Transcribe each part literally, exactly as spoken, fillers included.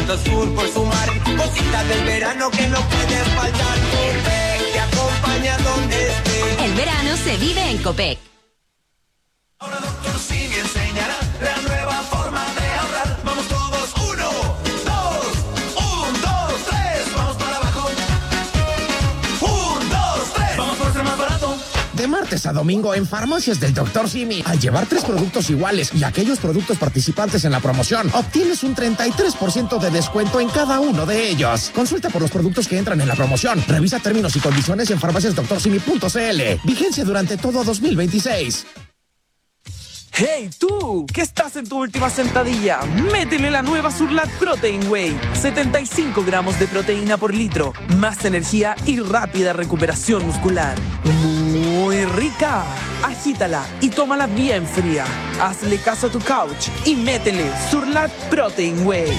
Poniendo sur por sumar, cositas del verano que no pueden faltar. Copec te acompaña donde estés. El verano se vive en Copec. Ahora doctor Simi enseñará la nueva forma de ahorrar. Vamos todos, uno, dos, un, dos, tres. Vamos para abajo. Un, dos, tres. Vamos por ser más barato. De martes a domingo en Farmacias del doctor Simi. Al llevar tres productos iguales y aquellos productos participantes en la promoción, obtienes un treinta y tres por ciento de descuento en cada uno de ellos. Consulta por los productos que entran en la promoción. Revisa términos y condiciones en farmacias doctor simi punto c l. Vigencia durante todo dos mil veintiséis. ¡Hey tú! ¿Qué estás en tu última sentadilla? ¡Métele la nueva Surlat Protein Whey! setenta y cinco gramos de proteína por litro, más energía y rápida recuperación muscular. ¡Muy rica! Agítala y tómala bien fría. Hazle caso a tu couch y métele Surlat Protein Whey.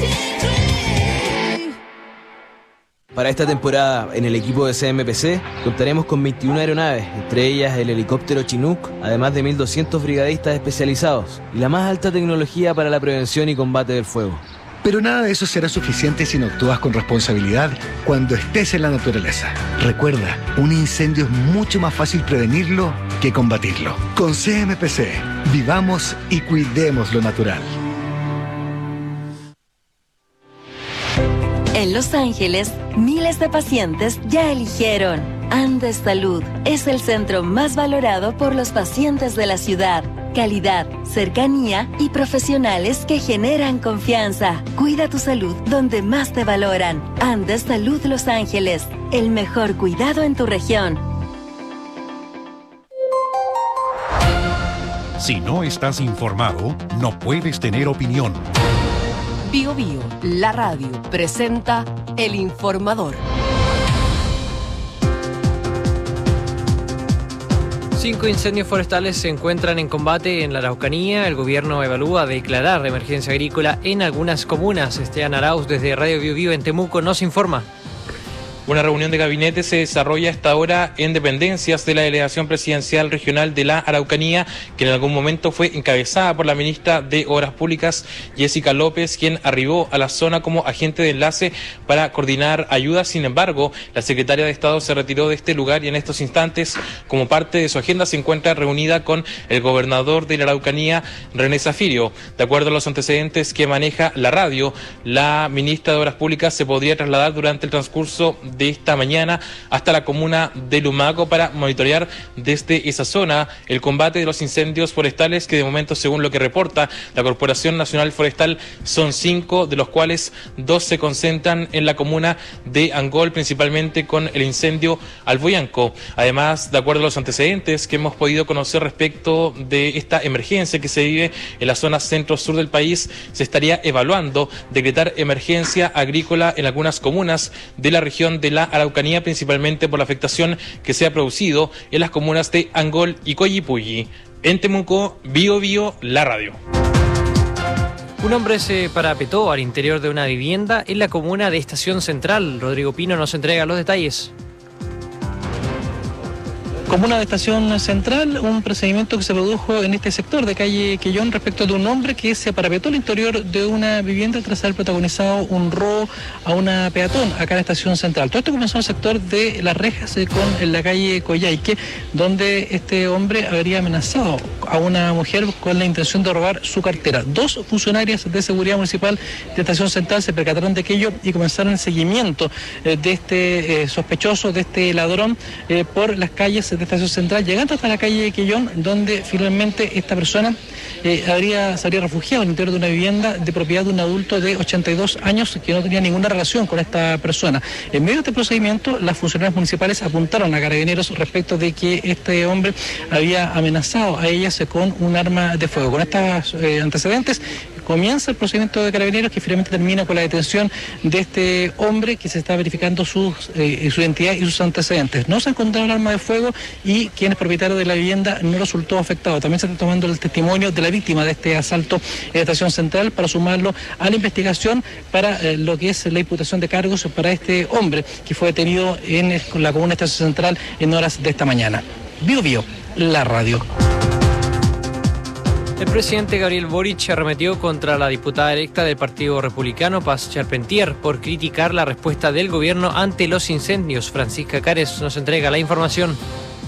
Para esta temporada, en el equipo de C M P C, contaremos con veintiuna aeronaves, entre ellas el helicóptero Chinook, además de mil doscientos brigadistas especializados y la más alta tecnología para la prevención y combate del fuego. Pero nada de eso será suficiente si no actúas con responsabilidad cuando estés en la naturaleza. Recuerda, un incendio es mucho más fácil prevenirlo que combatirlo. Con C M P C, vivamos y cuidemos lo natural. En Los Ángeles, miles de pacientes ya eligieron Andes Salud. Es el centro más valorado por los pacientes de la ciudad. Calidad, cercanía y profesionales que generan confianza. Cuida tu salud donde más te valoran. Andes Salud Los Ángeles. El mejor cuidado en tu región. Si no estás informado, no puedes tener opinión. Bio Bio, la radio, presenta El Informador. Cinco incendios forestales se encuentran en combate en la Araucanía. El gobierno evalúa declarar emergencia agrícola en algunas comunas. Esteban Arauz, desde Radio Bio Bio en Temuco, nos informa. Una reunión de gabinete se desarrolla a esta hora en dependencias de la Delegación Presidencial Regional de la Araucanía, que en algún momento fue encabezada por la ministra de Obras Públicas, Jessica López, quien arribó a la zona como agente de enlace para coordinar ayudas. Sin embargo, la secretaria de Estado se retiró de este lugar y en estos instantes, como parte de su agenda, se encuentra reunida con el gobernador de la Araucanía, René Zafirio. De acuerdo a los antecedentes que maneja la radio, la ministra de Obras Públicas se podría trasladar durante el transcurso de esta mañana hasta la comuna de Lumaco para monitorear desde esa zona el combate de los incendios forestales, que de momento, según lo que reporta la Corporación Nacional Forestal, son cinco, de los cuales dos se concentran en la comuna de Angol, principalmente con el incendio Alboyanco. Además, de acuerdo a los antecedentes que hemos podido conocer respecto de esta emergencia que se vive en la zona centro-sur del país, se estaría evaluando decretar emergencia agrícola en algunas comunas de la región de la Araucanía, principalmente por la afectación que se ha producido en las comunas de Angol y Coyipulli. En Temuco, Bio Bio, la radio. Un hombre se parapetó al interior de una vivienda en la comuna de Estación Central. Rodrigo Pino nos entrega los detalles. Comuna de Estación Central, un procedimiento que se produjo en este sector de calle Quillón respecto de un hombre que se parapetó al interior de una vivienda tras haber protagonizado un robo a una peatón acá en la Estación Central. Todo esto comenzó en el sector de Las Rejas eh, con la calle Coyhaique, donde este hombre habría amenazado a una mujer con la intención de robar su cartera. Dos funcionarias de seguridad municipal de Estación Central se percataron de aquello y comenzaron el seguimiento eh, de este eh, sospechoso, de este ladrón, eh, por las calles de Estación Central, llegando hasta la calle Quillón, donde finalmente esta persona eh, habría, se habría refugiado en el interior de una vivienda de propiedad de un adulto de ochenta y dos años que no tenía ninguna relación con esta persona. En medio de este procedimiento, las funcionarias municipales apuntaron a Carabineros respecto de que este hombre había amenazado a ellas con un arma de fuego. Con estos eh, antecedentes, comienza el procedimiento de Carabineros, que finalmente termina con la detención de este hombre, que se está verificando su, eh, su identidad y sus antecedentes. No se encontró el arma de fuego y quien es propietario de la vivienda no resultó afectado. También se está tomando el testimonio de la víctima de este asalto en la Estación Central para sumarlo a la investigación para eh, lo que es la imputación de cargos para este hombre que fue detenido en el, la comuna de Estación Central en horas de esta mañana. Bio Bio, la radio. El presidente Gabriel Boric arremetió contra la diputada electa del Partido Republicano, Paz Charpentier, por criticar la respuesta del gobierno ante los incendios. Francisca Cares nos entrega la información.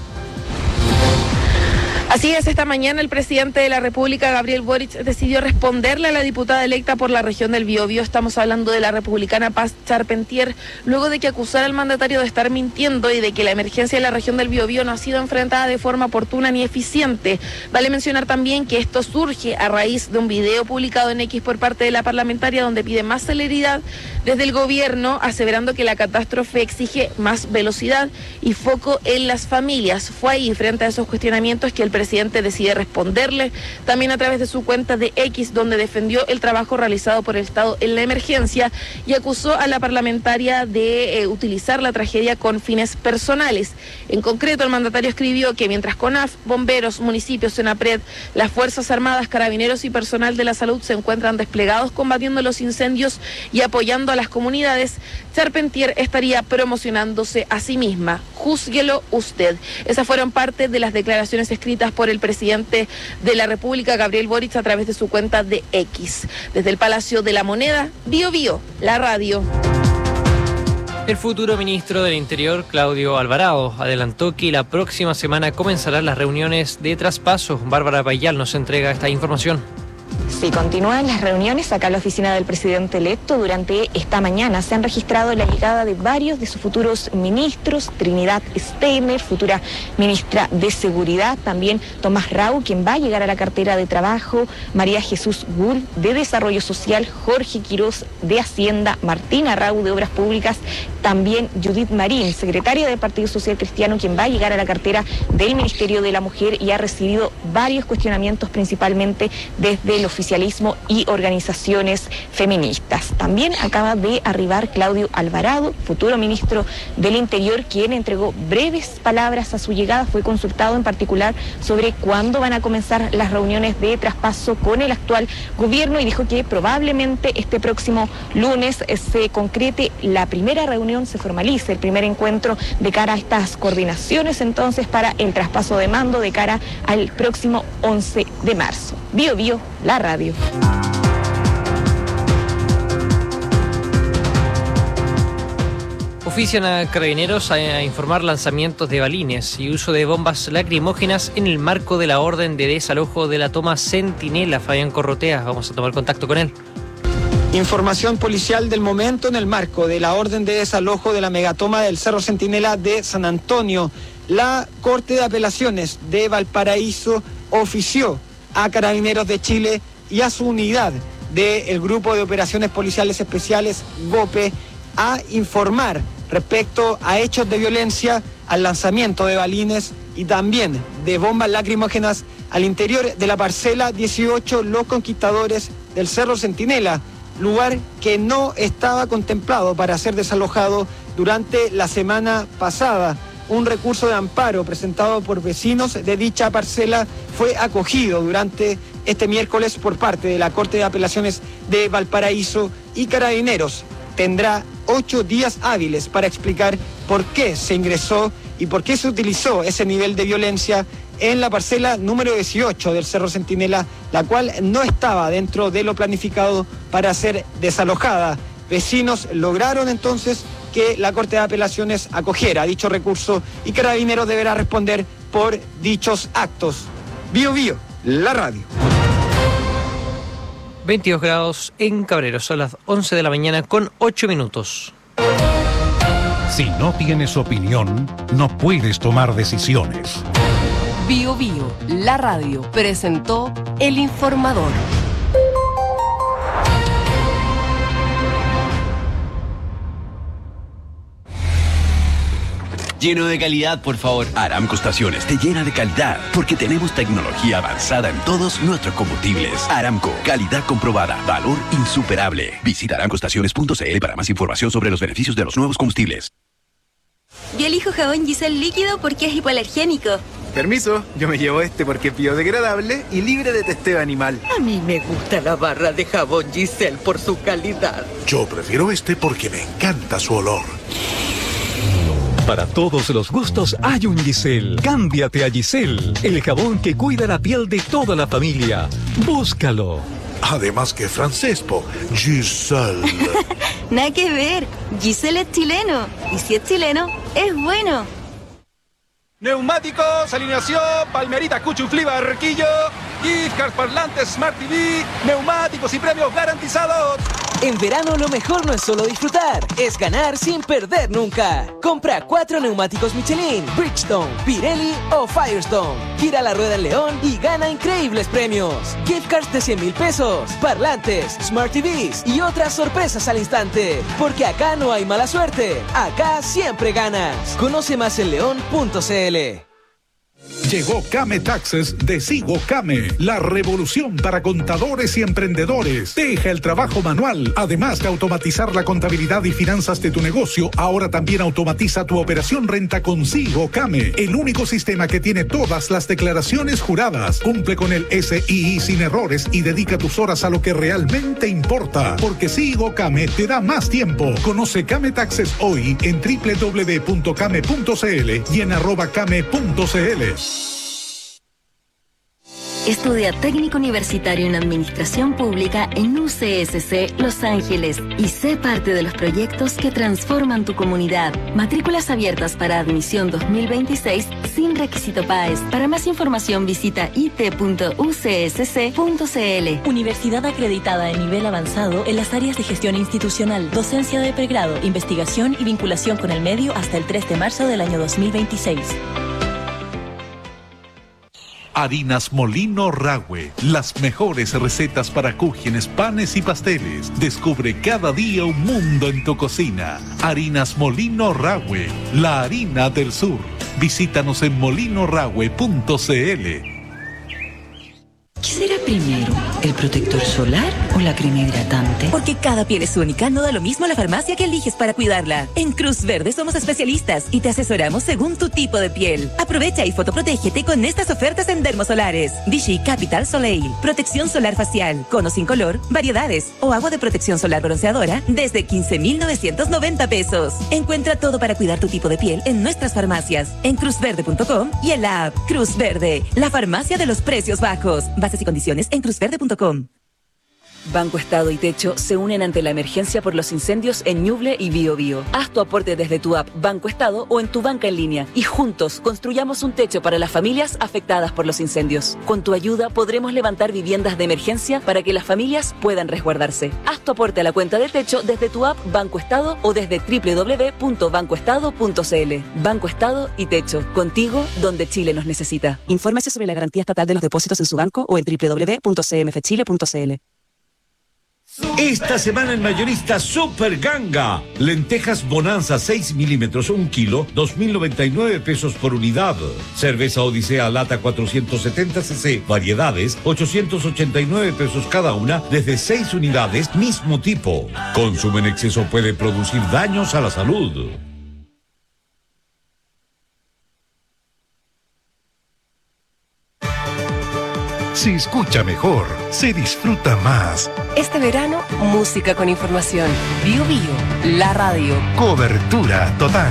Así es, esta mañana el presidente de la República, Gabriel Boric, decidió responderle a la diputada electa por la región del Biobío. Estamos hablando de la republicana Paz Charpentier, luego de que acusara al mandatario de estar mintiendo y de que la emergencia en la región del Biobío no ha sido enfrentada de forma oportuna ni eficiente. Vale mencionar también que esto surge a raíz de un video publicado en X por parte de la parlamentaria donde pide más celeridad desde el gobierno, aseverando que la catástrofe exige más velocidad y foco en las familias. Fue ahí, frente a esos cuestionamientos, que el presidente decide responderle, también a través de su cuenta de X, donde defendió el trabajo realizado por el Estado en la emergencia y acusó a la parlamentaria de eh, utilizar la tragedia con fines personales. En concreto, el mandatario escribió que mientras CONAF, bomberos, municipios, SENAPRED, las Fuerzas Armadas, carabineros y personal de la salud se encuentran desplegados combatiendo los incendios y apoyando a las comunidades, Charpentier estaría promocionándose a sí misma. Júzguelo usted. Esas fueron parte de las declaraciones escritas por el presidente de la República, Gabriel Boric, a través de su cuenta de X. Desde el Palacio de la Moneda, Bio Bio, la radio. El futuro ministro del Interior, Claudio Alvarado, adelantó que la próxima semana comenzarán las reuniones de traspaso. Bárbara Payal nos entrega esta información. Sí, continúan las reuniones acá en la oficina del presidente electo. Durante esta mañana se han registrado la llegada de varios de sus futuros ministros: Trinidad Steiner, futura ministra de Seguridad, también Tomás Rau, quien va a llegar a la cartera de Trabajo, María Jesús Gull de Desarrollo Social, Jorge Quirós de Hacienda, Martina Rau de Obras Públicas, también Judith Marín, secretaria del Partido Social Cristiano, quien va a llegar a la cartera del Ministerio de la Mujer y ha recibido varios cuestionamientos, principalmente desde el oficialismo y organizaciones feministas. También acaba de arribar Claudio Alvarado, futuro ministro del Interior, quien entregó breves palabras a su llegada. Fue consultado en particular sobre cuándo van a comenzar las reuniones de traspaso con el actual gobierno y dijo que probablemente este próximo lunes se concrete la primera reunión, se formalice el primer encuentro de cara a estas coordinaciones entonces para el traspaso de mando de cara al próximo once de marzo. Bio Bio, la radio. Ofician a carabineros a informar lanzamientos de balines y uso de bombas lacrimógenas en el marco de la orden de desalojo de la toma Centinela. Fabián Corrotea, vamos a tomar contacto con él. Información policial del momento en el marco de la orden de desalojo de la megatoma del Cerro Centinela de San Antonio. La Corte de Apelaciones de Valparaíso ofició a Carabineros de Chile y a su unidad del Grupo de Operaciones Policiales Especiales, GOPE, a informar respecto a hechos de violencia, al lanzamiento de balines y también de bombas lacrimógenas al interior de la parcela dieciocho Los Conquistadores del Cerro Centinela, lugar que no estaba contemplado para ser desalojado durante la semana pasada. Un recurso de amparo presentado por vecinos de dicha parcela fue acogido durante este miércoles por parte de la Corte de Apelaciones de Valparaíso y Carabineros tendrá ocho días hábiles para explicar por qué se ingresó y por qué se utilizó ese nivel de violencia en la parcela número dieciocho del Cerro Centinela, la cual no estaba dentro de lo planificado para ser desalojada. Vecinos lograron entonces que la Corte de Apelaciones acogiera dicho recurso y Carabineros deberá responder por dichos actos. Bio Bio, la radio. veintidós grados en Cabreros, son las once de la mañana con ocho minutos. Si no tienes opinión, no puedes tomar decisiones. Bio Bio, la radio, presentó El Informador. Lleno de calidad, por favor. Aramco Estaciones te llena de calidad porque tenemos tecnología avanzada en todos nuestros combustibles. Aramco, calidad comprobada, valor insuperable. Visita aramco estaciones punto c l para más información sobre los beneficios de los nuevos combustibles. Yo elijo jabón Giselle líquido porque es hipoalergénico. Permiso, yo me llevo este porque es biodegradable y libre de testeo animal. A mí me gusta la barra de jabón Giselle por su calidad. Yo prefiero este porque me encanta su olor. Para todos los gustos hay un Giselle. Cámbiate a Giselle, el jabón que cuida la piel de toda la familia. Búscalo. Además que francés, po. Giselle. Nada que ver. Giselle es chileno. Y si es chileno, es bueno. Neumáticos, alineación, Palmerita, Cuchuflí, Barquillo, gift cards, parlantes, Smart T V, neumáticos y premios garantizados. En verano lo mejor no es solo disfrutar, es ganar sin perder nunca. Compra cuatro neumáticos Michelin, Bridgestone, Pirelli o Firestone. Gira la rueda en León y gana increíbles premios. Gift cards de cien mil pesos, parlantes, Smart T Vs y otras sorpresas al instante. Porque acá no hay mala suerte, acá siempre ganas. Conoce más en león punto c l. Llegó Came Taxes de Sigo Came, la revolución para contadores y emprendedores. Deja el trabajo manual. Además de automatizar la contabilidad y finanzas de tu negocio, ahora también automatiza tu operación renta con Sigo Came, el único sistema que tiene todas las declaraciones juradas. Cumple con el S I I sin errores y dedica tus horas a lo que realmente importa. Porque Sigo Came te da más tiempo. Conoce Came Taxes hoy en doble u doble u doble u punto came punto c l y en arroba came punto c l. Estudia técnico universitario en Administración Pública en U C S C Los Ángeles y sé parte de los proyectos que transforman tu comunidad. Matrículas abiertas para admisión dos mil veintiséis sin requisito P A E S. Para más información visita i t punto u c s c punto c l. Universidad acreditada de nivel avanzado en las áreas de gestión institucional, docencia de pregrado, investigación y vinculación con el medio hasta el tres de marzo del año dos mil veintiséis. Harinas Molino Rahue, las mejores recetas para cúgenes, panes y pasteles. Descubre cada día un mundo en tu cocina. Harinas Molino Rahue, la harina del sur. Visítanos en molino rahue punto c l. ¿Qué será primero? ¿El protector solar o la crema hidratante? Porque cada piel es única, no da lo mismo la farmacia que eliges para cuidarla. En Cruz Verde somos especialistas y te asesoramos según tu tipo de piel. Aprovecha y fotoprotégete con estas ofertas en Dermosolares. Vichy Capital Soleil, protección solar facial, cono sin color, variedades o agua de protección solar bronceadora desde quince mil novecientos noventa pesos. Encuentra todo para cuidar tu tipo de piel en nuestras farmacias, en cruz verde punto com y en la app Cruz Verde, la farmacia de los precios bajos. Bases y condiciones en cruz verde punto com. Banco Estado y Techo se unen ante la emergencia por los incendios en Ñuble y Biobío. Haz tu aporte desde tu app Banco Estado o en tu banca en línea y juntos construyamos un techo para las familias afectadas por los incendios. Con tu ayuda podremos levantar viviendas de emergencia para que las familias puedan resguardarse. Haz tu aporte a la cuenta de techo desde tu app Banco Estado o desde doble u doble u doble u punto banco estado punto c l. Banco Estado y Techo, contigo donde Chile nos necesita. Infórmese sobre la garantía estatal de los depósitos en su banco o en doble u doble u doble u punto c m f chile punto c l. Esta semana en Mayorista Super Ganga. Lentejas Bonanza seis milímetros, un kilo, dos mil noventa y nueve pesos por unidad. Cerveza Odisea Lata cuatrocientos setenta centilitros, variedades, ochocientos ochenta y nueve pesos cada una, desde seis unidades, mismo tipo. Consumo en exceso puede producir daños a la salud. Se escucha mejor, se disfruta más. Este verano, música con información. Bio Bio, la radio. Cobertura total.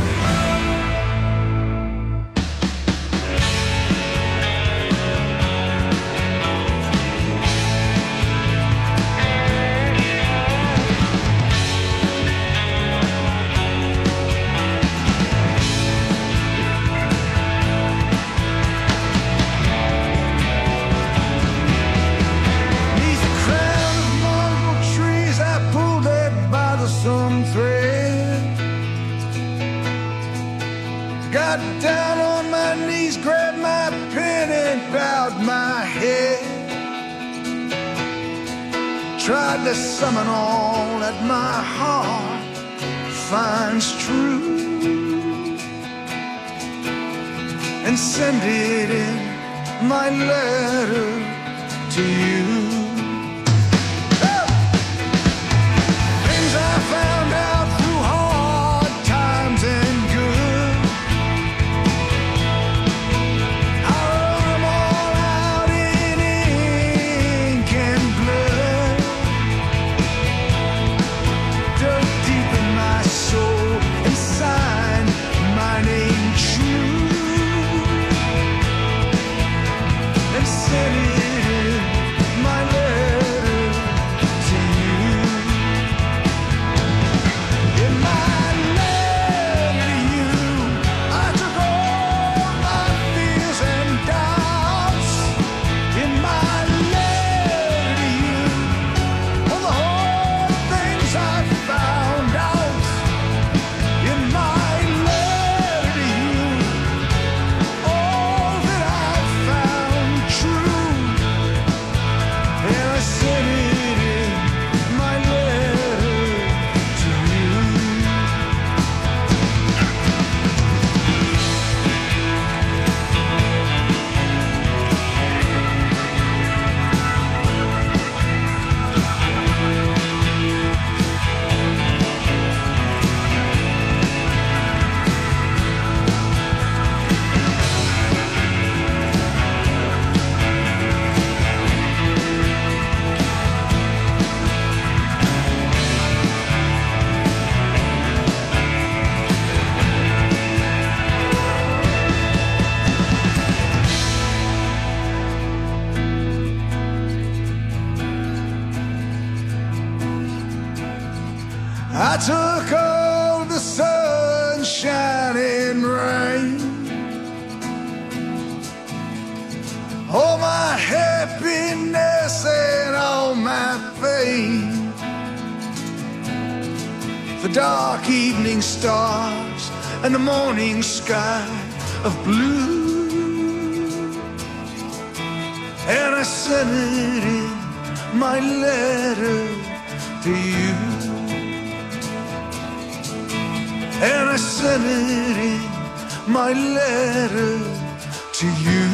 Got down on my knees, grabbed my pen and bowed my head. Tried to summon all that my heart finds true and send it in my letter to you. Things I found out through hard times and good, I wrote them all out in ink and blood, dug deep in my soul and signed my name. I took all the sunshine and rain, all my happiness and all my pain, the dark evening stars and the morning sky of blue, and I sent it in my letter to you, and I sent it in my letter to you.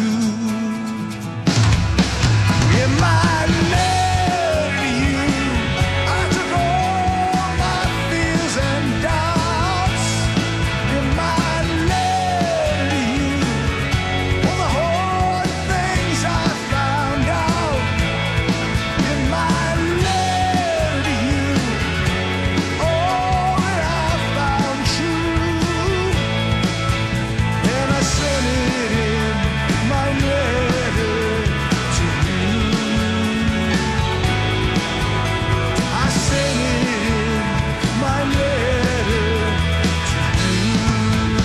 In my letter to you, I took all my fears and doubts. In my letter to you, all the hard things I found out. In my letter to you, all that I found true, and I sent it in my letter to you. I sent it in my letter to you.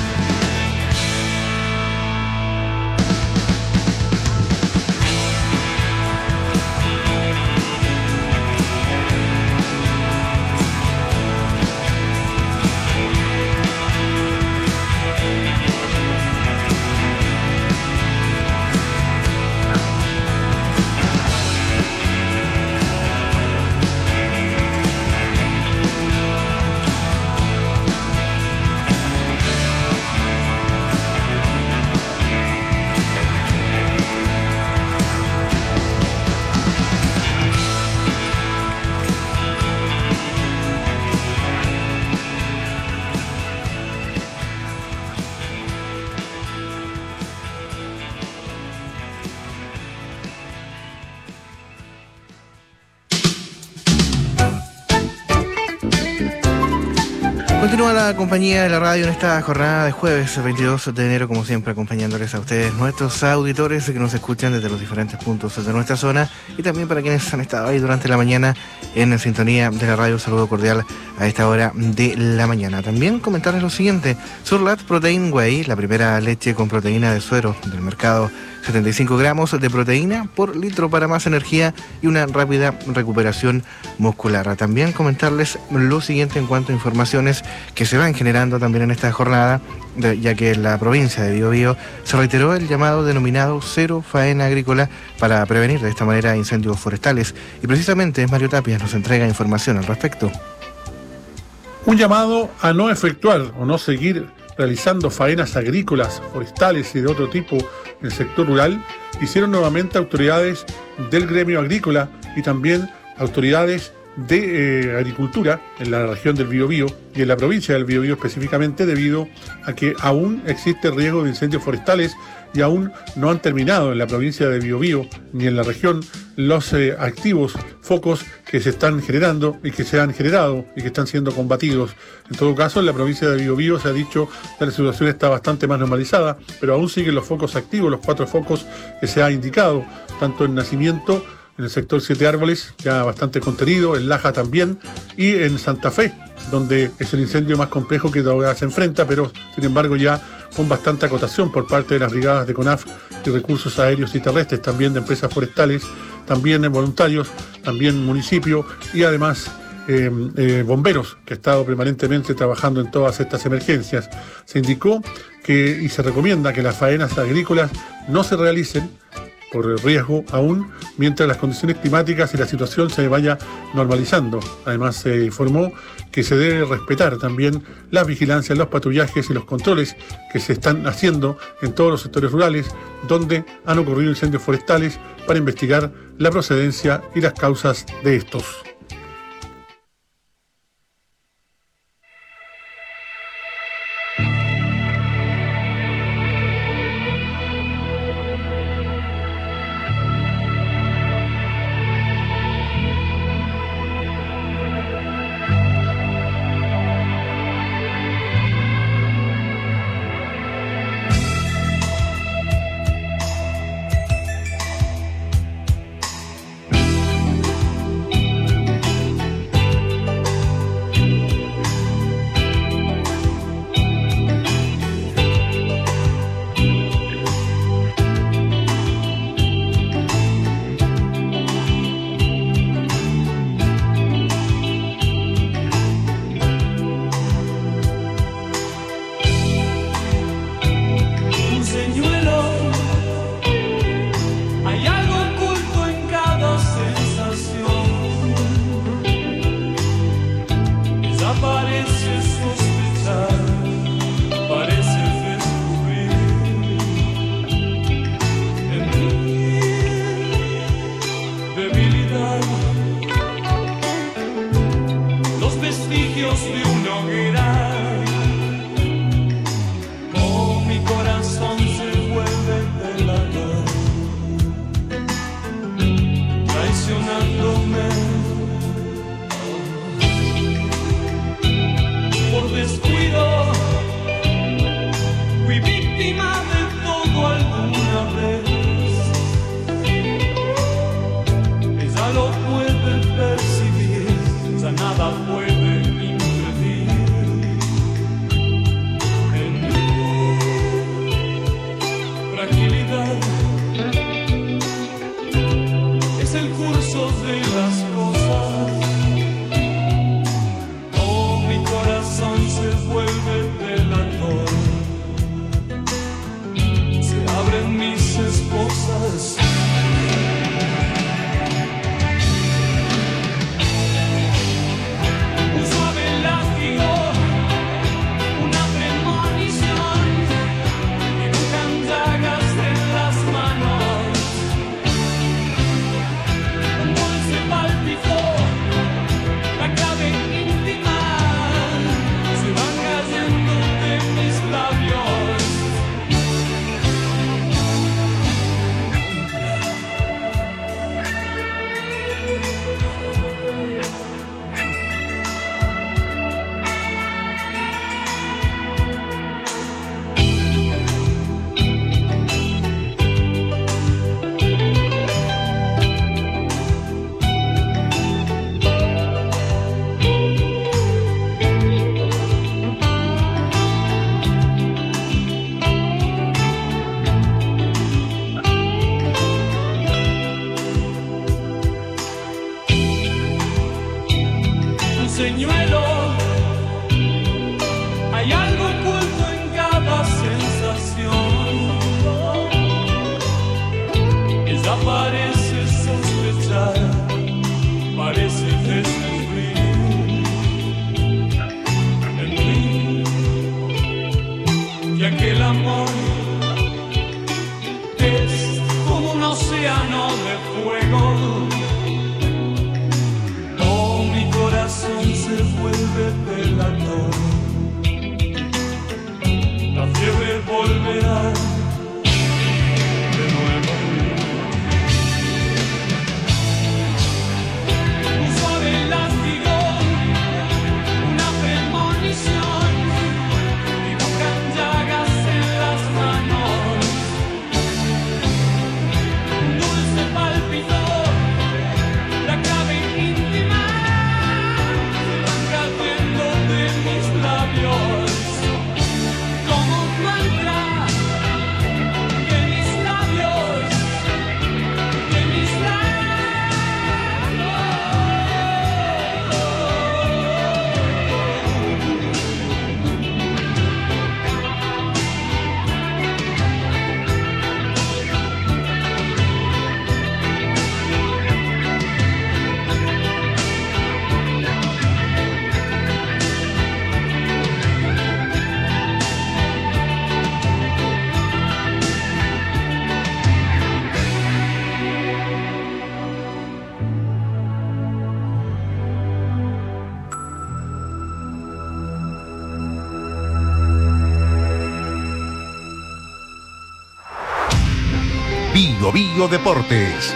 Continúa la compañía de la radio en esta jornada de jueves veintidós de enero, como siempre, acompañándoles a ustedes, nuestros auditores que nos escuchan desde los diferentes puntos de nuestra zona, y también para quienes han estado ahí durante la mañana en sintonía de la radio. Un saludo cordial a esta hora de la mañana. También comentarles lo siguiente: Surlat Protein Whey, la primera leche con proteína de suero del mercado, setenta y cinco gramos de proteína por litro para más energía y una rápida recuperación muscular. También comentarles lo siguiente en cuanto a informaciones que se van generando también en esta jornada, de, ya que en la provincia de Biobío se reiteró el llamado denominado Cero Faena Agrícola para prevenir de esta manera incendios forestales, y precisamente Mario Tapia nos entrega información al respecto. Un llamado a no efectuar o no seguir realizando faenas agrícolas, forestales y de otro tipo en el sector rural hicieron nuevamente autoridades del gremio agrícola y también autoridades de eh, agricultura en la región del Biobío y en la provincia del Biobío específicamente, debido a que aún existe riesgo de incendios forestales y aún no han terminado en la provincia de Biobío ni en la región los eh, activos focos que se están generando y que se han generado y que están siendo combatidos. En todo caso, en la provincia de Biobío se ha dicho que la situación está bastante más normalizada, pero aún siguen los focos activos, los cuatro focos que se ha indicado, tanto en Nacimiento, en el sector Siete Árboles, ya bastante contenido, en Laja también, y en Santa Fe, donde es el incendio más complejo que todavía se enfrenta, pero sin embargo ya con bastante acotación por parte de las brigadas de CONAF y recursos aéreos y terrestres, también de empresas forestales, también de voluntarios, también municipio y además eh, eh, bomberos, que ha estado permanentemente trabajando en todas estas emergencias. Se indicó que y se recomienda que las faenas agrícolas no se realicen por riesgo aún mientras las condiciones climáticas y la situación se vaya normalizando. Además se informó que se debe respetar también las vigilancias, los patrullajes y los controles que se están haciendo en todos los sectores rurales donde han ocurrido incendios forestales, para investigar la procedencia y las causas de estos. debilidad, los vestigios de una hoguera. Oh, mi corazón se vuelve pelador, traicionándome. Por descuido fui víctima de todo alguna vez. Ella lo puede percibir, ya nada puede impedir en mi fragilidad. Es el curso de las cosas. Oh, mi corazón se vuelve delator. Se abren mis esposas. Un suave látigo, una premonición, dibujan llagas en las manos. Un dulce pálpito, la clave íntima, se van cayendo de mis labios. Un señuelo, hay algo oculto en cada sensación. Ella parece sospechar, parece descubrir en mí que aquel amor es como un océano de fuego. Oh, mi corazón se vuelve delator. La fiebre volverá de nuevo. Un suave látigo, una premonición, dibujan llagas en las manos. Un dulce pálpito, la clave íntima, se van cayendo de mis labios. Como un mantra, que mis labios, que mis Bio Bio Deportes.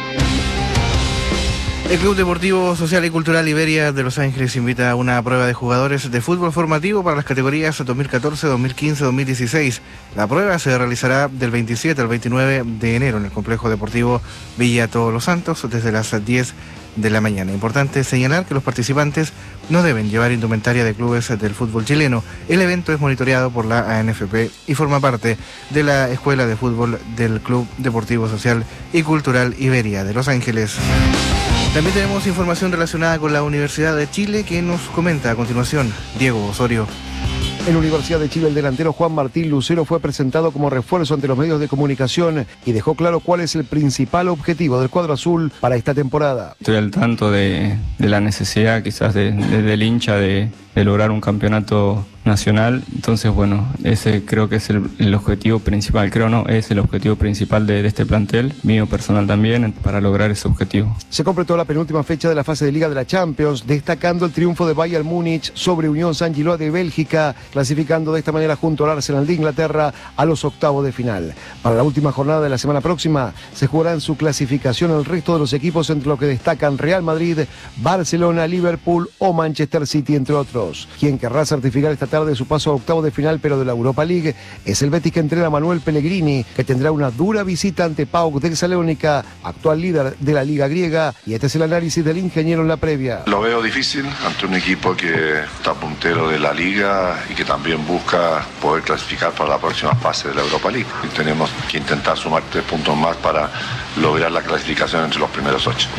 El Club Deportivo Social y Cultural Iberia de Los Ángeles invita a una prueba de jugadores de fútbol formativo para las categorías dos mil catorce, dos mil quince, dos mil dieciséis. La prueba se realizará del veintisiete al veintinueve de enero en el Complejo Deportivo Villa Todos los Santos desde las diez de la mañana. Importante señalar que los participantes no deben llevar indumentaria de clubes del fútbol chileno. El evento es monitoreado por la A N F P y forma parte de la Escuela de Fútbol del Club Deportivo Social y Cultural Iberia de Los Ángeles. También tenemos información relacionada con la Universidad de Chile que nos comenta a continuación Diego Osorio. En la Universidad de Chile, el delantero Juan Martín Lucero fue presentado como refuerzo ante los medios de comunicación y dejó claro cuál es el principal objetivo del cuadro azul para esta temporada. Estoy al tanto de, de la necesidad quizás de, de, del hincha de, de lograr un campeonato nacional. Entonces, bueno, ese creo que es el, el objetivo principal, creo no, es el objetivo principal de, de este plantel, mío personal también, para lograr ese objetivo. Se completó la penúltima fecha de la fase de Liga de la Champions, destacando el triunfo de Bayern Múnich sobre Unión Saint-Gilloise de Bélgica, clasificando de esta manera junto al Arsenal de Inglaterra a los octavos de final. Para la última jornada de la semana próxima se jugará en su clasificación el resto de los equipos, entre los que destacan Real Madrid, Barcelona, Liverpool o Manchester City, entre otros. Quien querrá certificar esta tarde su paso a octavos de final, pero de la Europa League, es el Betis, que entrena a Manuel Pellegrini, que tendrá una dura visita ante PAOK de Salónica, actual líder de la Liga griega, y este es el análisis del ingeniero en la previa. Lo veo difícil ante un equipo que está puntero de la Liga y que también busca poder clasificar para la próxima fase de la Europa League. Y tenemos que intentar sumar tres puntos más para lograr la clasificación entre los primeros ocho.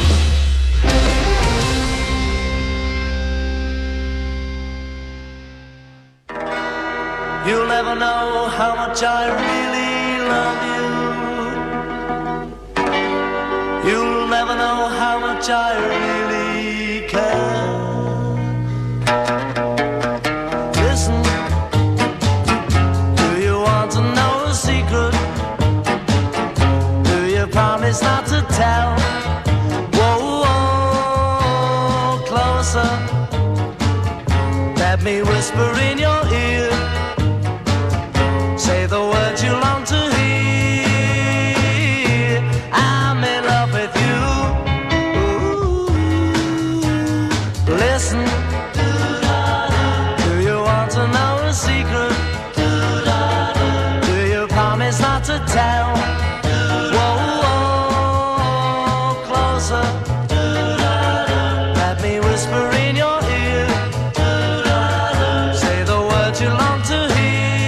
You'll never know how much I really love you. You'll never know how much I really care. Listen, do you want to know a secret? Do you promise not to tell? Whoa, whoa, closer. Let me whisper in your ear. Say the words you long to hear. I'm in love with you. Ooh. Listen. Do you want to know a secret? Do you promise not to tell? Whoa, whoa, closer. Let me whisper in your ear. Say the words you long to hear.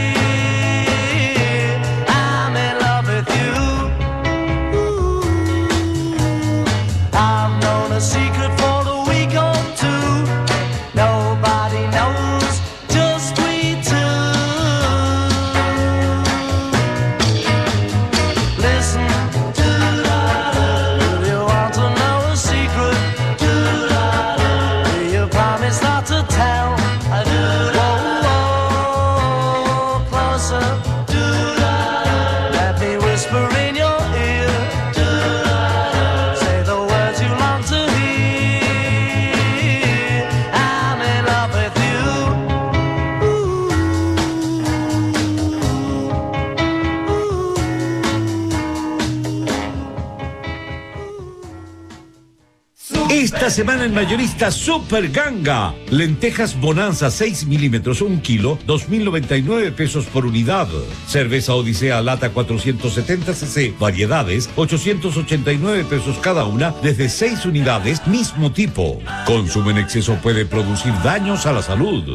Esta semana en mayorista Super Ganga. Lentejas Bonanza seis milímetros, un kilo, dos mil noventa y nueve pesos por unidad. Cerveza Odisea lata cuatrocientos setenta centilitros, variedades, ochocientos ochenta y nueve pesos cada una, desde seis unidades, mismo tipo. Consumo en exceso puede producir daños a la salud.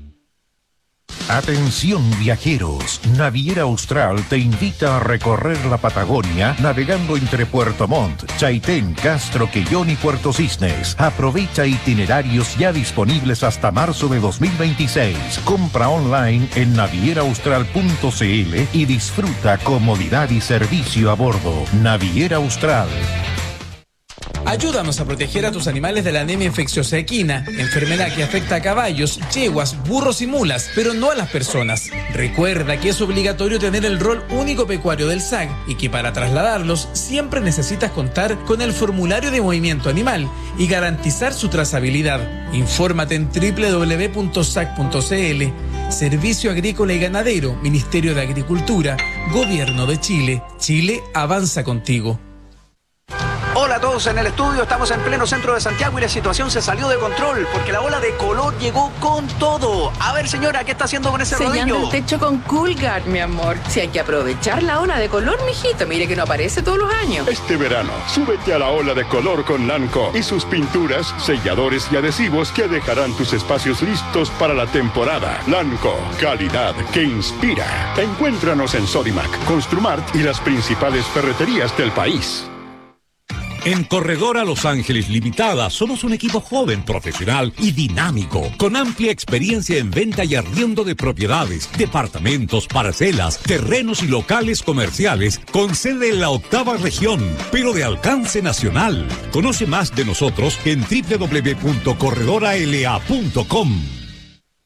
Atención viajeros, Naviera Austral te invita a recorrer la Patagonia navegando entre Puerto Montt, Chaitén, Castro, Quellón y Puerto Cisnes. Aprovecha itinerarios ya disponibles hasta marzo de dos mil veintiséis. Compra online en naviera austral punto c l y disfruta comodidad y servicio a bordo. Naviera Austral. Ayúdanos a proteger a tus animales de la anemia infecciosa equina, enfermedad que afecta a caballos, yeguas, burros y mulas, pero no a las personas. Recuerda que es obligatorio tener el rol único pecuario del S A C y que para trasladarlos siempre necesitas contar con el formulario de movimiento animal y garantizar su trazabilidad. Infórmate en doble u doble u doble u punto s a c punto c l. Servicio Agrícola y Ganadero, Ministerio de Agricultura, Gobierno de Chile. Chile avanza contigo. Hola a todos en el estudio, estamos en pleno centro de Santiago y la situación se salió de control porque la ola de color llegó con todo. A ver, señora, ¿qué está haciendo con ese Sellando rodillo? el techo con Coolguard, mi amor. Si hay que aprovechar la ola de color, mijito, mire que no aparece todos los años. Este verano, súbete a la ola de color con Lanco y sus pinturas, selladores y adhesivos que dejarán tus espacios listos para la temporada. Lanco, calidad que inspira. Encuéntranos en Sodimac, Construmart y las principales ferreterías del país. En Corredora Los Ángeles Limitada somos un equipo joven, profesional y dinámico, con amplia experiencia en venta y arriendo de propiedades, departamentos, parcelas, terrenos y locales comerciales, con sede en la octava región, pero de alcance nacional. Conoce más de nosotros en doble u doble u doble u punto corredora l a punto com.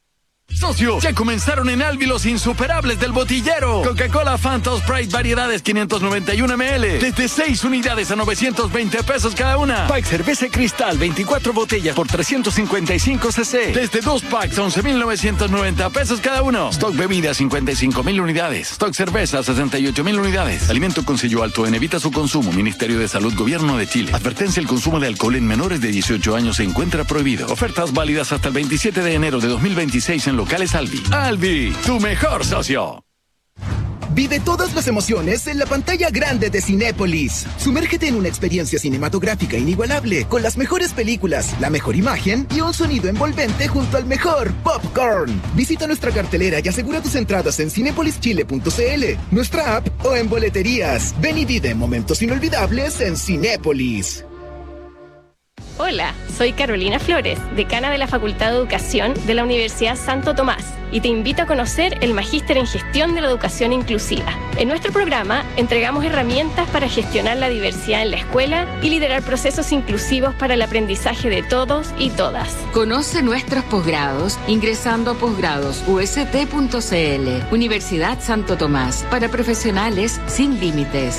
Socio, ya comenzaron en Albi los insuperables del botillero. Coca-Cola, Fanta, Sprite, variedades quinientos noventa y uno mililitros. Desde seis unidades a novecientos veinte pesos cada una. Pack cerveza Cristal, veinticuatro botellas por trescientos cincuenta y cinco cc. Desde dos packs, once mil novecientos noventa pesos cada uno. Stock bebida, cincuenta y cinco mil unidades. Stock cerveza, sesenta y ocho mil unidades. Alimento con sello alto en evita su consumo. Ministerio de Salud, Gobierno de Chile. Advertencia: el consumo de alcohol en menores de dieciocho años se encuentra prohibido. Ofertas válidas hasta el veintisiete de enero de dos mil veintiséis en locales Albi. Albi, tu mejor socio. Vive todas las emociones en la pantalla grande de Cinépolis. Sumérgete en una experiencia cinematográfica inigualable, con las mejores películas, la mejor imagen y un sonido envolvente junto al mejor popcorn. Visita nuestra cartelera y asegura tus entradas en cinepolis chile punto c l, nuestra app o en boleterías. Ven y vive momentos inolvidables en Cinépolis. Hola, soy Carolina Flores, decana de la Facultad de Educación de la Universidad Santo Tomás, y te invito a conocer el Magíster en Gestión de la Educación Inclusiva. En nuestro programa entregamos herramientas para gestionar la diversidad en la escuela y liderar procesos inclusivos para el aprendizaje de todos y todas. Conoce nuestros posgrados ingresando a posgrados u s t punto c l. Universidad Santo Tomás, para profesionales sin límites.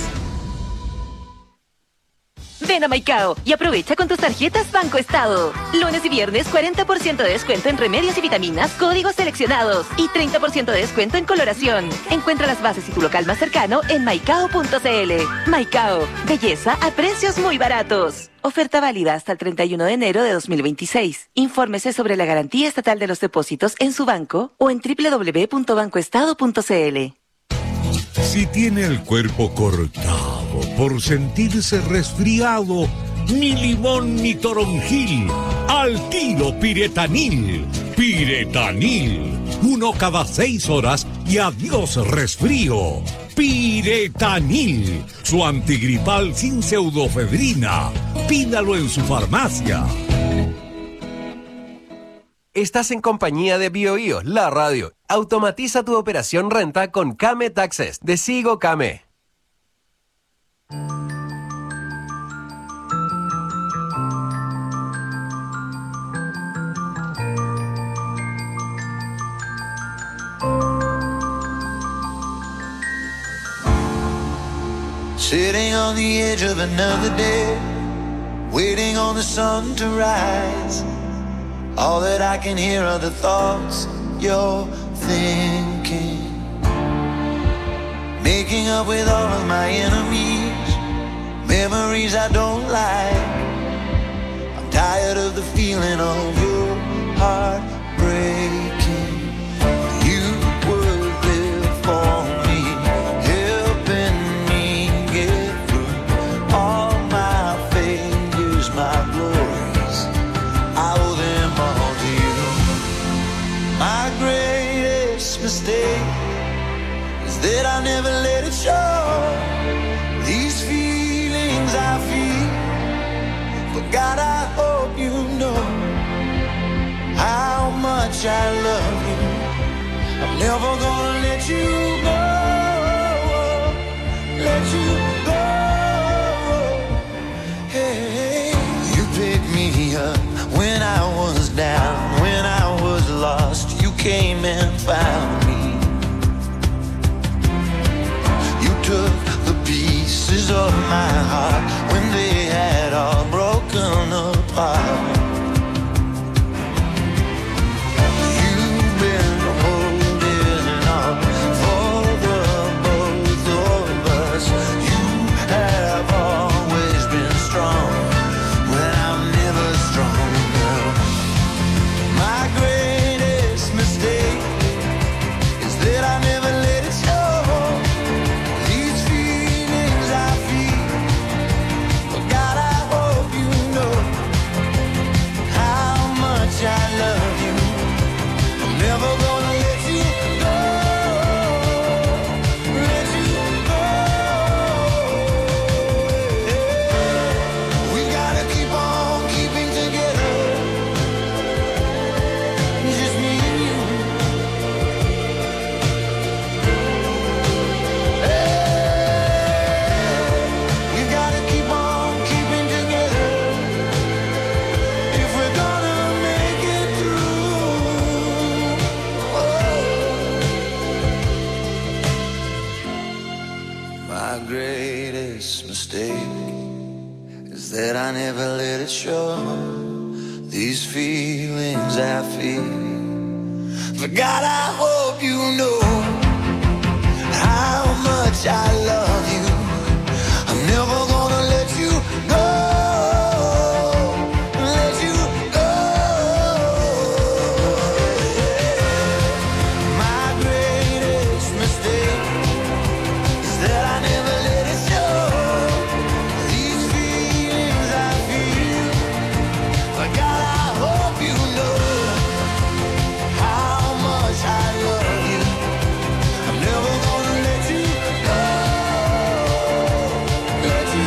Ven a Maicao y aprovecha con tus tarjetas Banco Estado. Lunes y viernes cuarenta por ciento de descuento en remedios y vitaminas, códigos seleccionados y treinta por ciento de descuento en coloración. Encuentra las bases y tu local más cercano en maicao punto c l. Maicao, belleza a precios muy baratos. Oferta válida hasta el treinta y uno de enero de dos mil veintiséis. Infórmese sobre la garantía estatal de los depósitos en su banco o en doble u doble u doble u punto banco estado punto c l. Si tiene el cuerpo cortado por sentirse resfriado, ni limón ni toronjil, al tiro Piretanil. Piretanil, uno cada seis horas y adiós resfrío. Piretanil, su antigripal sin pseudofedrina. Pídalo en su farmacia. Estás en compañía de BioBio, la radio. Automatiza tu operación renta con Kame Taxes de Sigo Kame. Sitting on the edge of another day, waiting on the sun to rise. All that I can hear are the thoughts you're thinking. Making up with all of my enemies, memories I don't like. I'm tired of the feeling of your heart breaking. You were there for me, helping me get through all my failures, my glories. I owe them all to you. My greatest mistake is that I never let it show. These feelings I feel, but God, I hope you know how much I love you. I'm never gonna let you go, let you go. Hey, you picked me up when I was down, when I was lost. You came and found me. You took the pieces of my heart when they had all broken apart. You've been holding on for the both of us. You have always been strong when I'm never strong now. My greatest mistake is that I never let it show. These feelings I feel, but God, I hope you know never let it show. These feelings I feel. But God, I hope you know how much I love you. I'm never gonna let you go. Let you go. My greatest mistake is that I never let it show. These feelings I feel. But God, I hope you know how much I love you. I'm never gonna let you go. Let you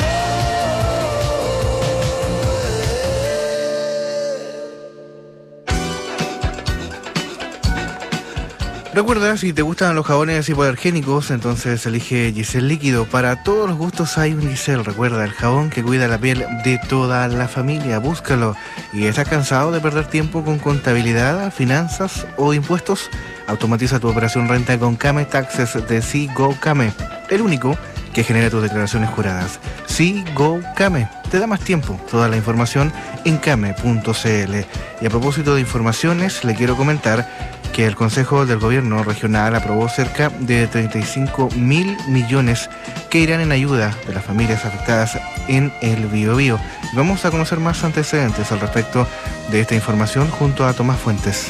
Recuerda, si te gustan los jabones hipoalergénicos, entonces elige Giselle Líquido. Para todos los gustos hay un Giselle. Recuerda, el jabón que cuida la piel de toda la familia. Búscalo. ¿Y estás cansado de perder tiempo con contabilidad, finanzas o impuestos? Automatiza tu operación renta con Came Taxes de Sigo Came, el único que genera tus declaraciones juradas. Sigo Came te da más tiempo. Toda la información en came punto cl. Y a propósito de informaciones, le quiero comentar que el Consejo del Gobierno Regional aprobó cerca de treinta y cinco mil millones que irán en ayuda de las familias afectadas en el Biobío. Vamos a conocer más antecedentes al respecto de esta información junto a Tomás Fuentes.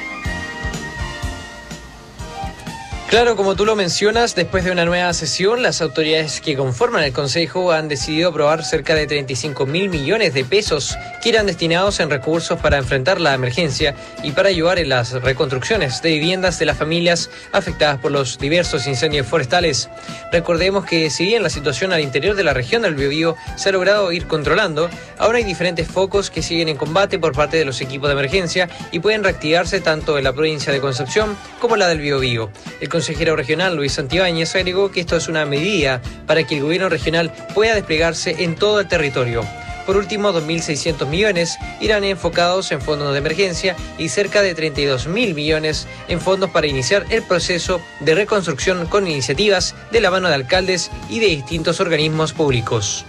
Claro, como tú lo mencionas, después de una nueva sesión, las autoridades que conforman el Consejo han decidido aprobar cerca de treinta y cinco mil millones de pesos que irán destinados en recursos para enfrentar la emergencia y para ayudar en las reconstrucciones de viviendas de las familias afectadas por los diversos incendios forestales. Recordemos que si bien la situación al interior de la región del Biobío se ha logrado ir controlando, ahora hay diferentes focos que siguen en combate por parte de los equipos de emergencia y pueden reactivarse tanto en la provincia de Concepción como la del Biobío. El consejero regional Luis Santibáñez agregó que esto es una medida para que el gobierno regional pueda desplegarse en todo el territorio. Por último, dos mil seiscientos millones irán enfocados en fondos de emergencia y cerca de treinta y dos mil millones en fondos para iniciar el proceso de reconstrucción con iniciativas de la mano de alcaldes y de distintos organismos públicos.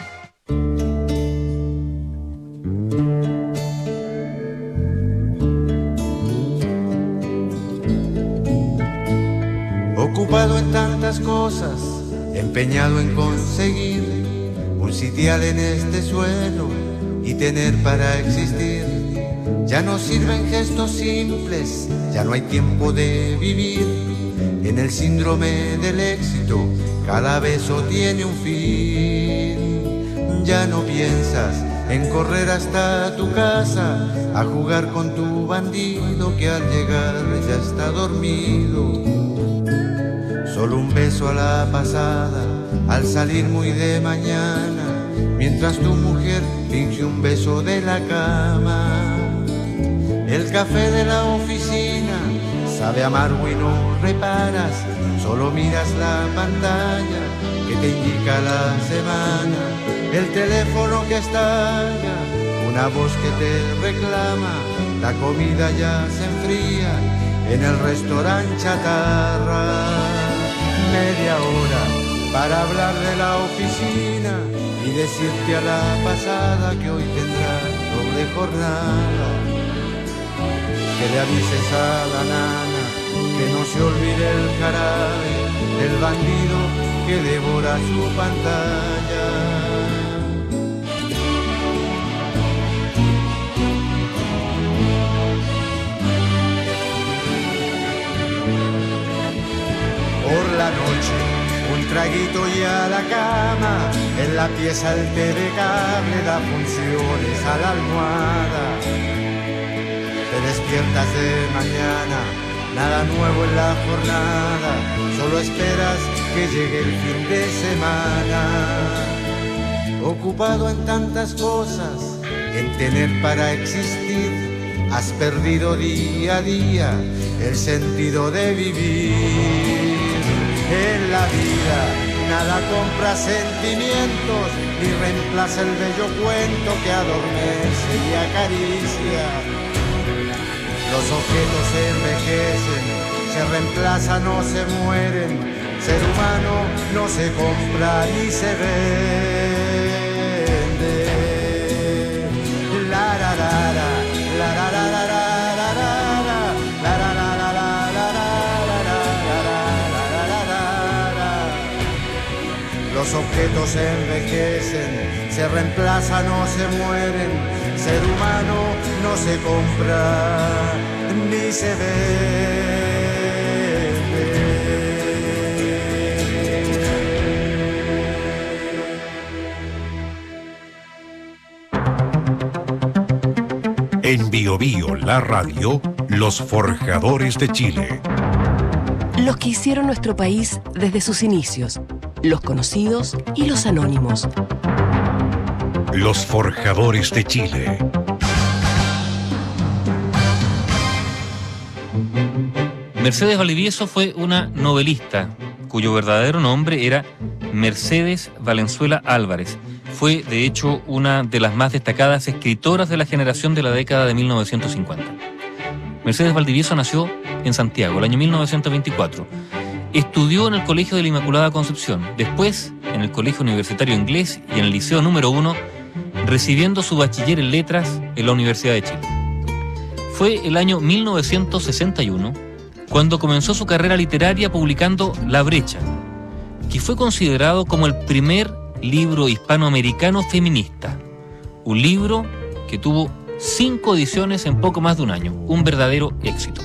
Ocupado en tantas cosas, empeñado en conseguir un sitial en este suelo y tener para existir. Ya no sirven gestos simples, ya no hay tiempo de vivir. En el síndrome del éxito, cada beso tiene un fin. Ya no piensas en correr hasta tu casa, a jugar con tu bandido que al llegar ya está dormido. Solo un beso a la pasada, al salir muy de mañana, mientras tu mujer finge un beso de la cama. El café de la oficina sabe amargo y no reparas, solo miras la pantalla que te indica la semana. El teléfono que estalla, una voz que te reclama, la comida ya se enfría en el restaurante chatarra. Media hora para hablar de la oficina y decirte a la pasada que hoy tendrá doble jornada. Que le avises a la nana que no se olvide el jarabe del bandido que devora su pantalla. Por la noche, un traguito y a la cama, en la pieza el té de cable da funciones a la almohada. Te despiertas de mañana, nada nuevo en la jornada, solo esperas que llegue el fin de semana. Ocupado en tantas cosas, en tener para existir, has perdido día a día el sentido de vivir. En la vida nada compra sentimientos ni reemplaza el bello cuento que adormece y acaricia. Los objetos se envejecen, se reemplazan o se mueren. Ser humano no se compra ni se vende. objetos se envejecen, se reemplazan o se mueren. Ser humano no se compra ni se vende. En Bio Bio, la radio, los forjadores de Chile. Los que hicieron nuestro país desde sus inicios, los conocidos y los anónimos. Los forjadores de Chile. Mercedes Valdivieso fue una novelista cuyo verdadero nombre era Mercedes Valenzuela Álvarez. Fue, de hecho, una de las más destacadas escritoras de la generación de la década de mil novecientos cincuenta. Mercedes Valdivieso nació en Santiago, el año mil novecientos veinticuatro. Estudió en el Colegio de la Inmaculada Concepción, después en el Colegio Universitario Inglés y en el Liceo número uno, recibiendo su bachiller en letras en la Universidad de Chile. Fue el año mil novecientos sesenta y uno cuando comenzó su carrera literaria publicando La Brecha, que fue considerado como el primer libro hispanoamericano feminista. Un libro que tuvo cinco ediciones en poco más de un año, un verdadero éxito.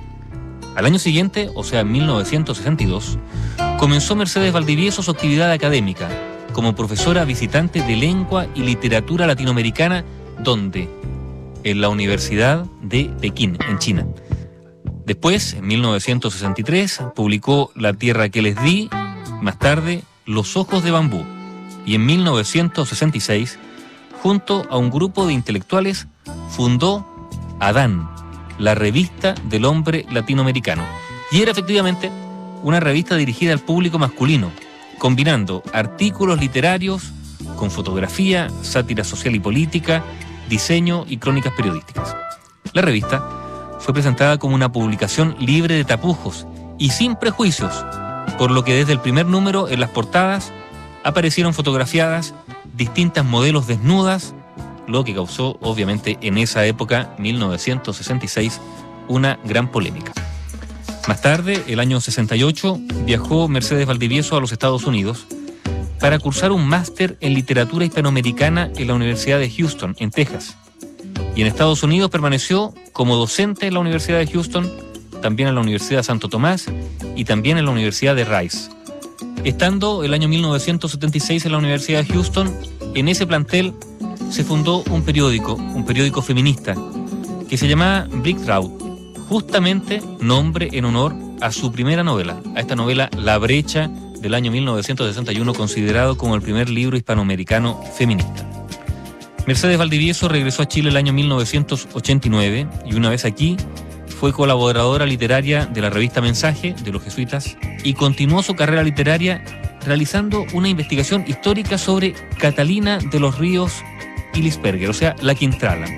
Al año siguiente, o sea en mil novecientos sesenta y dos, comenzó Mercedes Valdivieso su actividad académica como profesora visitante de lengua y literatura latinoamericana, donde en la Universidad de Pekín, en China. Después, en mil novecientos sesenta y tres, publicó La tierra que les di, más tarde Los ojos de bambú, y en mil novecientos sesenta y seis, junto a un grupo de intelectuales, fundó Adán, la revista del hombre latinoamericano. Y era efectivamente una revista dirigida al público masculino, combinando artículos literarios con fotografía, sátira social y política, diseño y crónicas periodísticas. La revista fue presentada como una publicación libre de tapujos y sin prejuicios, por lo que desde el primer número en las portadas aparecieron fotografiadas distintas modelos desnudas, lo que causó, obviamente, en esa época, mil novecientos sesenta y seis, una gran polémica. Más tarde, el año sesenta y ocho, viajó Mercedes Valdivieso a los Estados Unidos para cursar un máster en literatura hispanoamericana en la Universidad de Houston, en Texas. Y en Estados Unidos permaneció como docente en la Universidad de Houston, también en la Universidad de Santo Tomás y también en la Universidad de Rice. Estando el año mil novecientos setenta y seis en la Universidad de Houston, en ese plantel se fundó un periódico, un periódico feminista, que se llamaba Brick Road, justamente nombre en honor a su primera novela, a esta novela La Brecha, del año mil novecientos sesenta y uno, considerado como el primer libro hispanoamericano feminista. Mercedes Valdivieso regresó a Chile el año mil novecientos ochenta y nueve y una vez aquí fue colaboradora literaria de la revista Mensaje de los jesuitas y continuó su carrera literaria realizando una investigación histórica sobre Catalina de los Ríos y Lisperger, o sea, la Quintrala.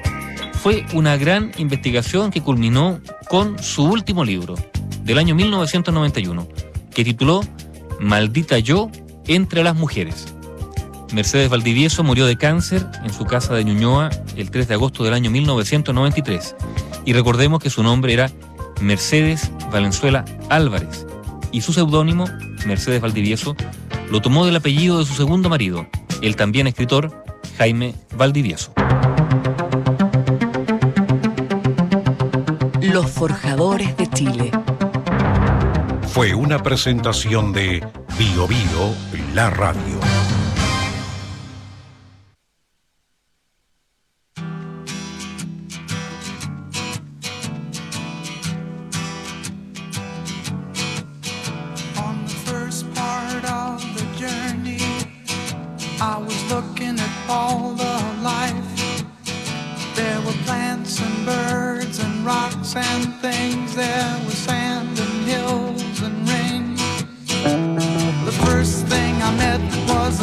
Fue una gran investigación que culminó con su último libro, del año mil novecientos noventa y uno, que tituló Maldita yo entre las mujeres. Mercedes Valdivieso murió de cáncer en su casa de Ñuñoa el tres de agosto del año mil novecientos noventa y tres. Y recordemos que su nombre era Mercedes Valenzuela Álvarez y su seudónimo, Mercedes Valdivieso, lo tomó del apellido de su segundo marido, el también escritor Jaime Valdivieso. Los forjadores de Chile. Fue una presentación de Bio Bio, la radio. I was looking at all the life. There were plants and birds and rocks and things. There was sand and hills and rain. The first thing I met was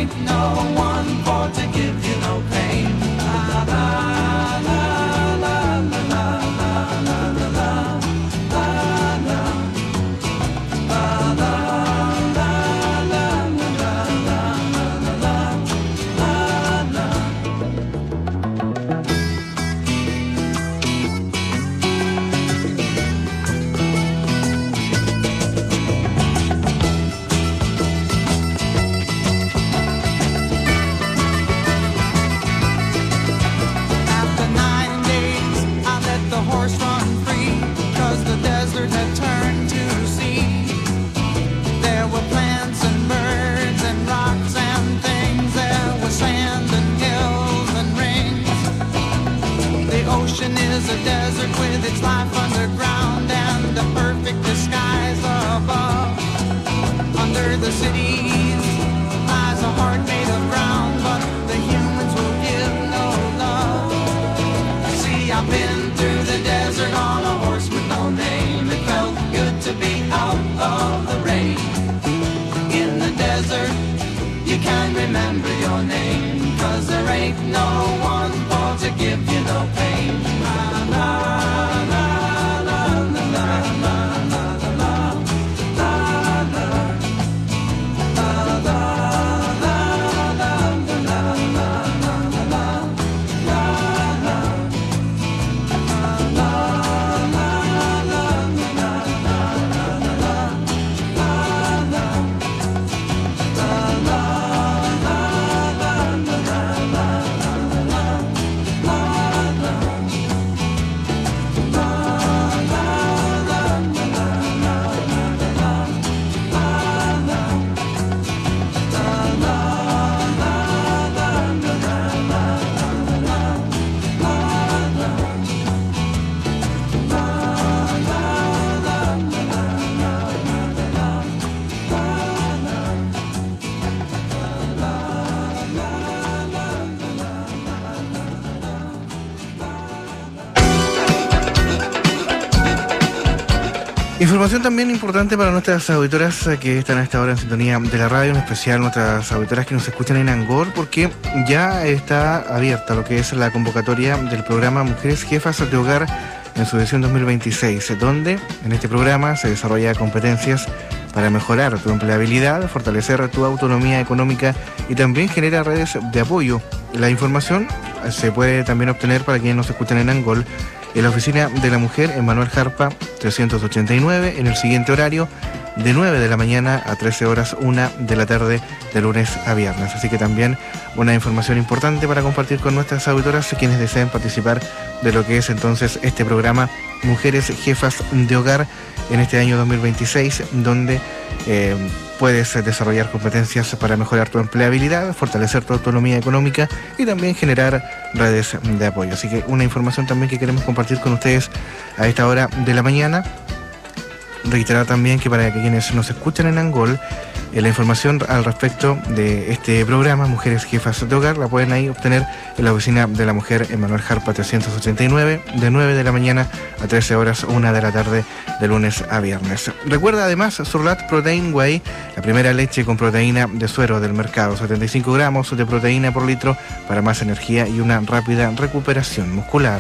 ain't no one for to give you no pain. La la la la la la la la la la la la is a desert with its life underground and a perfect disguise above. Under the cities lies a heart made of ground, but the humans will give no love. See, I've been through the desert on a horse with no name. It felt good to be out of the rain. In the desert, you can't remember your name, 'cause there ain't no one for to give you no pain. La, la, la, la, la, la, la, la, la, la, la, la, la, Información también importante para nuestras auditoras que están a esta hora en sintonía de la radio, en especial nuestras auditoras que nos escuchan en Angor, porque ya está abierta lo que es la convocatoria del programa Mujeres Jefas de Hogar en su edición dos mil veintiséis, donde en este programa se desarrolla competencias para mejorar tu empleabilidad, fortalecer tu autonomía económica y también genera redes de apoyo. La información se puede también obtener para quienes nos escuchan en Angol en la Oficina de la Mujer en Manuel Jarpa trescientos ochenta y nueve, en el siguiente horario, de nueve de la mañana a trece horas, una de la tarde, de lunes a viernes. Así que también una información importante para compartir con nuestras auditoras, quienes deseen participar de lo que es entonces este programa Mujeres Jefas de Hogar en este año dos mil veintiséis, donde eh, puedes desarrollar competencias para mejorar tu empleabilidad, fortalecer tu autonomía económica y también generar redes de apoyo. Así que una información también que queremos compartir con ustedes a esta hora de la mañana. Reiterar también que para quienes nos escuchan en Angol, eh, la información al respecto de este programa, Mujeres Jefas de Hogar, la pueden ahí obtener en la Oficina de la Mujer en Manuel Jarpa trescientos ochenta y nueve, de nueve de la mañana a trece horas, una de la tarde, de lunes a viernes. Recuerda además Surlat Protein Whey, la primera leche con proteína de suero del mercado, setenta y cinco gramos de proteína por litro para más energía y una rápida recuperación muscular.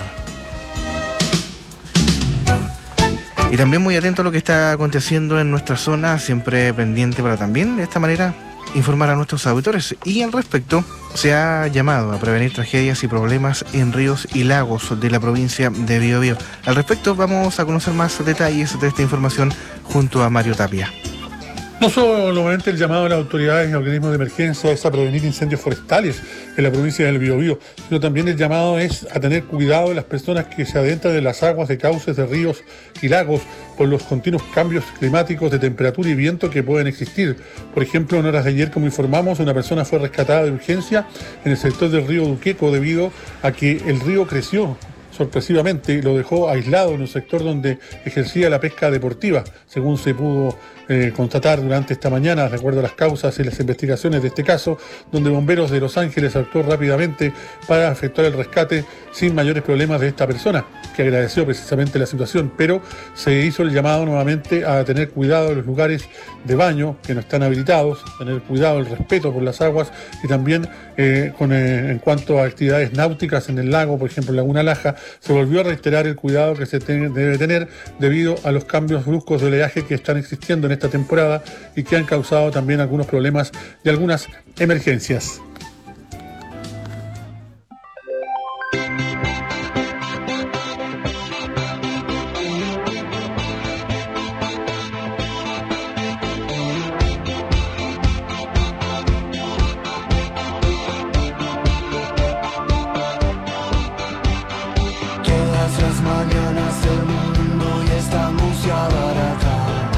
Y también muy atento a lo que está aconteciendo en nuestra zona, siempre pendiente para también de esta manera informar a nuestros auditores. Y al respecto, se ha llamado a prevenir tragedias y problemas en ríos y lagos de la provincia de Biobío. Al respecto, vamos a conocer más detalles de esta información junto a Mario Tapia. No solamente el llamado a las autoridades y organismos de emergencia es a prevenir incendios forestales en la provincia del Biobío, sino también el llamado es a tener cuidado de las personas que se adentran en las aguas de cauces de ríos y lagos por los continuos cambios climáticos de temperatura y viento que pueden existir. Por ejemplo, en horas de ayer, como informamos, una persona fue rescatada de urgencia en el sector del río Duqueco debido a que el río creció sorpresivamente lo dejó aislado en un sector donde ejercía la pesca deportiva, según se pudo eh, constatar durante esta mañana, de acuerdo a las causas y las investigaciones de este caso, donde bomberos de Los Ángeles actuó rápidamente para efectuar el rescate sin mayores problemas de esta persona, que agradeció precisamente la situación, pero se hizo el llamado nuevamente a tener cuidado de los lugares de baño que no están habilitados, tener cuidado, el respeto por las aguas y también eh, con, eh, en cuanto a actividades náuticas en el lago, por ejemplo Laguna Laja, se volvió a reiterar el cuidado que se te- debe tener debido a los cambios bruscos de oleaje que están existiendo en esta temporada y que han causado también algunos problemas y algunas emergencias. Todas las mañanas del mundo y esta música barata.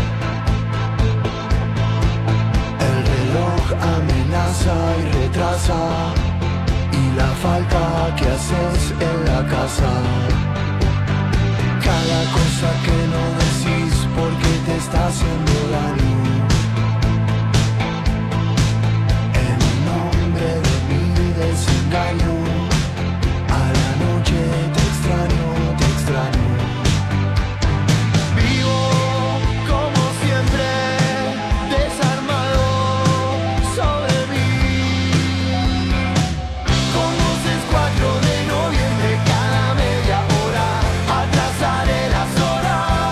El reloj amenaza y retrasa. Y la falta que haces en la casa. Cada cosa que no decís porque te está haciendo daño. En nombre de mi desengaño. A la noche te extraño, te extraño. Vivo como siempre, desarmado sobre mí. Con luces cuatro de noviembre, cada media hora atrasaré las horas.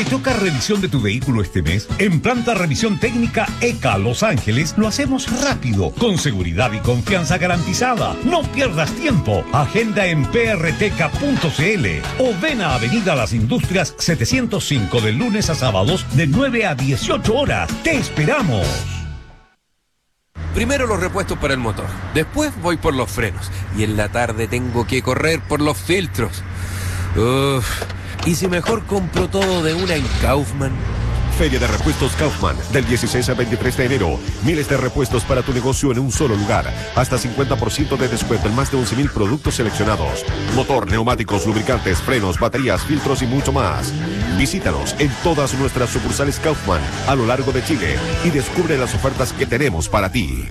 ¿Te toca revisión de tu vehículo este mes? En Planta Revisión Técnica E C A Los Ángeles lo hacemos rápido, con seguridad y confianza garantizada. No pierdas tiempo. Agenda en p r t c a punto c l o ven a Avenida Las Industrias setecientos cinco de lunes a sábados de nueve a dieciocho horas. ¡Te esperamos! Primero los repuestos para el motor, después voy por los frenos y en la tarde tengo que correr por los filtros. Uf, ¿y si mejor compro todo de una en Kaufman? Feria de Repuestos Kaufman, del dieciséis al veintitrés de enero. Miles de repuestos para tu negocio en un solo lugar. Hasta cincuenta por ciento de descuento en más de once mil productos seleccionados. Motor, neumáticos, lubricantes, frenos, baterías, filtros y mucho más. Visítanos en todas nuestras sucursales Kaufman a lo largo de Chile y descubre las ofertas que tenemos para ti.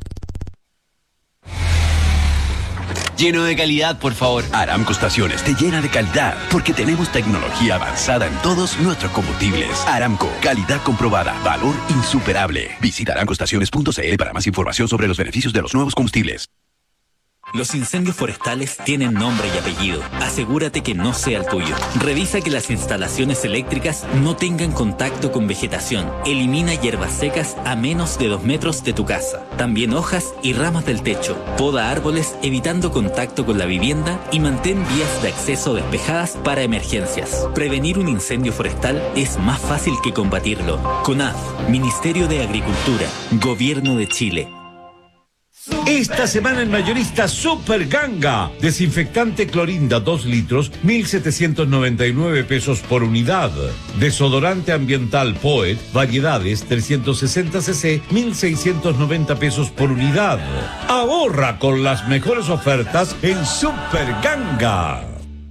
Lleno de calidad, por favor. Aramco Estaciones te llena de calidad porque tenemos tecnología avanzada en todos nuestros combustibles. Aramco, calidad comprobada, valor insuperable. Visita aramco estaciones punto c l para más información sobre los beneficios de los nuevos combustibles. Los incendios forestales tienen nombre y apellido. Asegúrate que no sea el tuyo. Revisa que las instalaciones eléctricas no tengan contacto con vegetación. Elimina hierbas secas a menos de dos metros de tu casa. También hojas y ramas del techo. Poda árboles evitando contacto con la vivienda y mantén vías de acceso despejadas para emergencias. Prevenir un incendio forestal es más fácil que combatirlo. CONAF, Ministerio de Agricultura, Gobierno de Chile. Esta semana en Mayorista Super Ganga. Desinfectante Clorinda dos litros, mil setecientos noventa y nueve pesos por unidad. Desodorante ambiental Poet, variedades trescientos sesenta cc, mil seiscientos noventa pesos por unidad. Ahorra con las mejores ofertas en Super Ganga.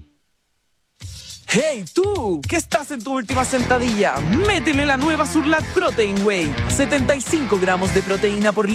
¡Hey tú! ¿Qué estás en tu última sentadilla? Métele la nueva Surlat Protein Whey. setenta y cinco gramos de proteína por